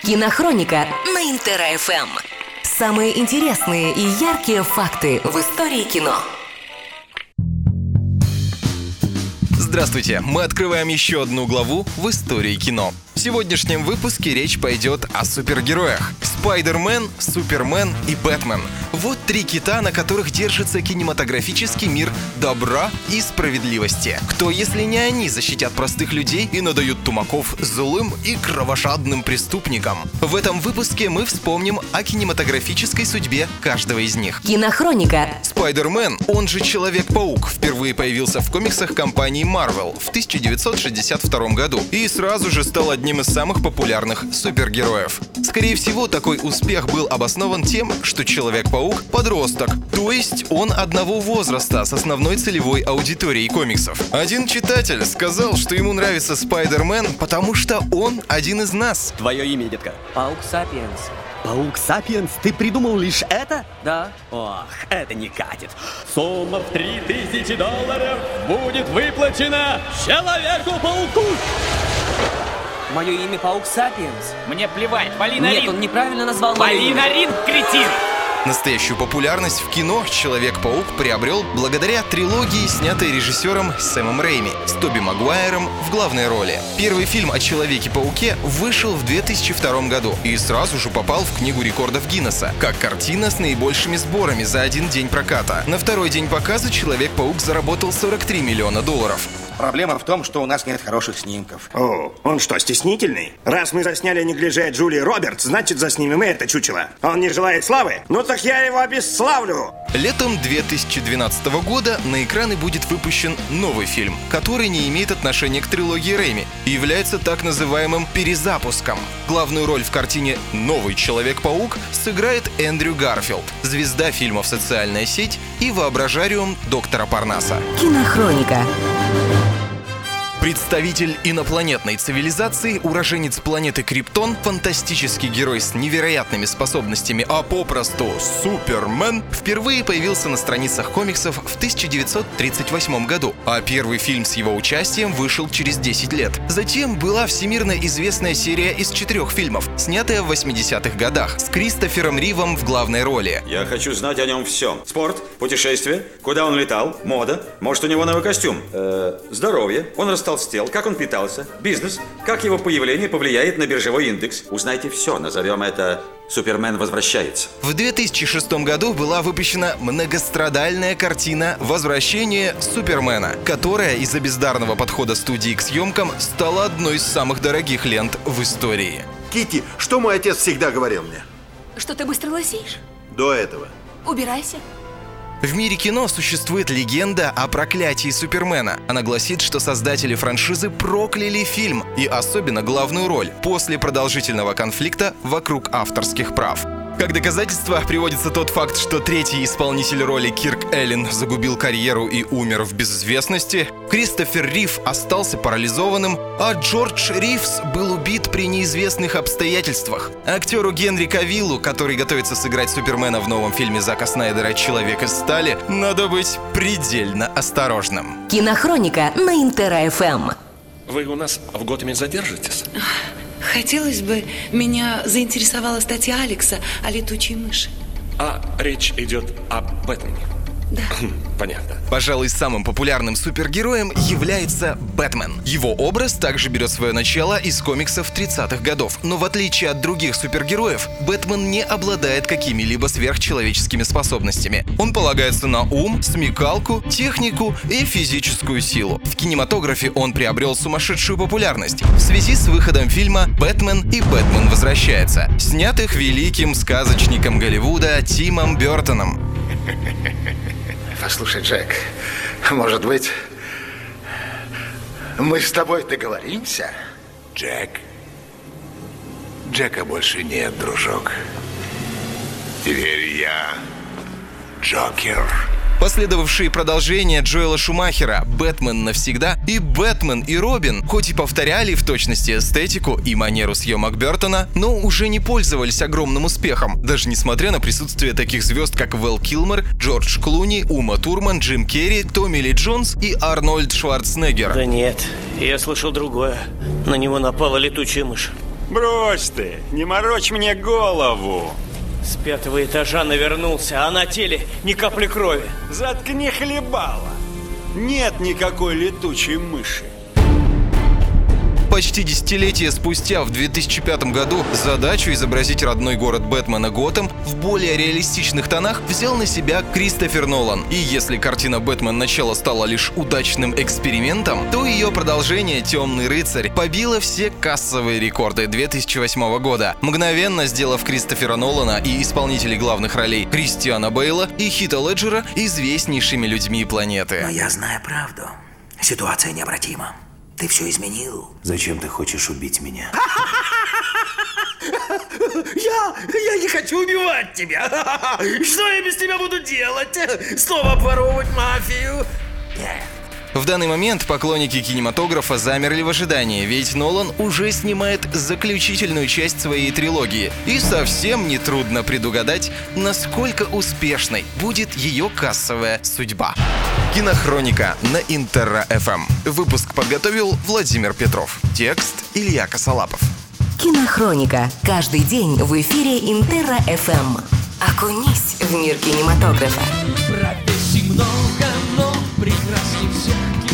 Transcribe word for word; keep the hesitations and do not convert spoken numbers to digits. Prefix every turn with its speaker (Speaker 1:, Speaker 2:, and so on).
Speaker 1: Кинохроника на Интер-эф эм. Самые интересные и яркие факты в истории кино.
Speaker 2: Здравствуйте! Мы открываем еще одну главу в истории кино. В сегодняшнем выпуске речь пойдет о супергероях. Спайдермен, Супермен и Бэтмен. Вот три кита, на которых держится кинематографический мир добра и справедливости. Кто, если не они, защитят простых людей и надают тумаков злым и кровожадным преступникам? В этом выпуске мы вспомним о кинематографической судьбе каждого из них.
Speaker 1: Кинохроника.
Speaker 2: Спайдермен, он же Человек-паук, впервые появился в комиксах компании Marvel в тысяча девятьсот шестьдесят втором году и сразу же стал одним из самых популярных супергероев. Скорее всего, такой успех был обоснован тем, что Человек-паук — подросток, то есть он одного возраста с основной целевой аудиторией комиксов. Один читатель сказал, что ему нравится Спайдермен, потому что он один из нас.
Speaker 3: Твое имя, детка?
Speaker 4: Паук Сапиенс.
Speaker 3: Паук Сапиенс? Ты придумал лишь это?
Speaker 4: Да.
Speaker 3: Ох, это не катит.
Speaker 5: Сумма в три тысячи долларов будет выплачена Человеку-пауку.
Speaker 4: Мое имя Паук Сапиенс.
Speaker 5: Мне плевать, вали на
Speaker 4: Нет,
Speaker 5: ринг.
Speaker 4: он неправильно назвал мое
Speaker 5: Вали
Speaker 4: имя.
Speaker 5: на ринг, кретин!
Speaker 2: Настоящую популярность в кино Человек-паук приобрел благодаря трилогии, снятой режиссером Сэмом Рэйми, с Тоби Магуайром в главной роли. Первый фильм о Человеке-пауке вышел в две тысячи втором году и сразу же попал в Книгу рекордов Гиннесса, как картина с наибольшими сборами за один день проката. На второй день показа Человек-паук заработал сорок три миллиона долларов.
Speaker 6: Проблема в том, что у нас нет хороших снимков.
Speaker 7: О, он что, стеснительный? Раз мы засняли неглиже Джулии Робертс, значит, заснимем и это чучело. Он не желает славы? Ну так я его обесславлю!
Speaker 2: Летом две тысячи двенадцатого года на экраны будет выпущен новый фильм, который не имеет отношения к трилогии Рэйми и является так называемым перезапуском. Главную роль в картине «Новый Человек-паук» сыграет Эндрю Гарфилд, звезда фильмов «Социальная сеть» и воображариум доктора Парнаса.
Speaker 1: Кинохроника.
Speaker 2: Представитель инопланетной цивилизации, уроженец планеты Криптон, фантастический герой с невероятными способностями, а попросту Супермен, впервые появился на страницах комиксов в тысяча девятьсот тридцать восьмом году, а первый фильм с его участием вышел через десять лет. Затем была всемирно известная серия из четырех фильмов, снятая в восьмидесятых годах, с Кристофером Ривом в главной роли.
Speaker 8: Я хочу знать о нем все. Спорт, путешествия, куда он летал, мода, может, у него новый костюм, э, здоровье, он растолстел, как он питался, бизнес, как его появление повлияет на биржевой индекс. Узнайте все, назовем это «Супермен возвращается».
Speaker 2: В две тысячи шестом году была выпущена многострадальная картина «Возвращение Супермена», которая из-за бездарного подхода студии к съемкам стала одной из самых дорогих лент в истории.
Speaker 9: Китти, что мой отец всегда говорил мне?
Speaker 10: Что ты быстро лысеешь?
Speaker 9: До этого.
Speaker 10: Убирайся.
Speaker 2: В мире кино существует легенда о проклятии Супермена. Она гласит, что создатели франшизы прокляли фильм, и особенно главную роль, после продолжительного конфликта вокруг авторских прав. Как доказательство приводится тот факт, что третий исполнитель роли Кирк Эллен загубил карьеру и умер в безвестности, Кристофер Рив остался парализованным, а Джордж Ривз был убит при неизвестных обстоятельствах. Актеру Генри Кавиллу, который готовится сыграть Супермена в новом фильме Зака Снайдера «Человек из стали», надо быть предельно осторожным.
Speaker 1: Кинохроника на Интер-эф эм.
Speaker 11: Вы у нас в Готэме задержитесь?
Speaker 10: Хотелось бы, меня заинтересовала статья Алекса о летучей мыши.
Speaker 11: А речь идет о Бэтмене?
Speaker 10: Да.
Speaker 11: Понятно.
Speaker 2: Пожалуй, самым популярным супергероем является Бэтмен. Его образ также берет свое начало из комиксов тридцатых годов. Но в отличие от других супергероев, Бэтмен не обладает какими-либо сверхчеловеческими способностями. Он полагается на ум, смекалку, технику и физическую силу. В кинематографе он приобрел сумасшедшую популярность в связи с выходом фильма «Бэтмен и Бэтмен возвращается», снятых великим сказочником Голливуда Тимом Бёртоном.
Speaker 9: Послушай, Джек, может быть, мы с тобой договоримся?
Speaker 12: Джек? Джека больше нет, дружок. Теперь я Джокер.
Speaker 2: Последовавшие продолжения Джоэла Шумахера «Бэтмен навсегда» и «Бэтмен и Робин» хоть и повторяли в точности эстетику и манеру съемок Бёртона, но уже не пользовались огромным успехом, даже несмотря на присутствие таких звезд, как Вэл Килмер, Джордж Клуни, Ума Турман, Джим Керри, Томми Ли Джонс и Арнольд Шварценеггер.
Speaker 13: Да нет, я слышал другое. На него напала летучая мышь. Брось ты, не морочь мне голову.
Speaker 5: С пятого этажа навернулся, а на теле ни капли крови.
Speaker 13: Заткни хлебало. Нет никакой летучей мыши.
Speaker 2: Почти десятилетие спустя, в две тысячи пятом году, задачу изобразить родной город Бэтмена Готэм в более реалистичных тонах взял на себя Кристофер Нолан. И если картина «Бэтмен. Начало» стала лишь удачным экспериментом, то ее продолжение «Темный рыцарь» побило все кассовые рекорды две тысячи восьмого года, мгновенно сделав Кристофера Нолана и исполнителей главных ролей Кристиана Бейла и Хита Леджера известнейшими людьми планеты.
Speaker 14: Но я знаю правду. Ситуация необратима. Ты все изменил. Зачем ты хочешь убить меня?
Speaker 15: Я, я не хочу убивать тебя. Что я без тебя буду делать? Снова обворовывать мафию?
Speaker 2: В данный момент поклонники кинематографа замерли в ожидании, ведь Нолан уже снимает заключительную часть своей трилогии. И совсем нетрудно предугадать, насколько успешной будет ее кассовая судьба. Кинохроника на Интерра эф эм. Выпуск подготовил Владимир Петров. Текст Илья Косолапов.
Speaker 1: Кинохроника. Каждый день в эфире Интерра эф эм. Окунись в мир кинематографа.
Speaker 16: Профессий много, но прекрасней всех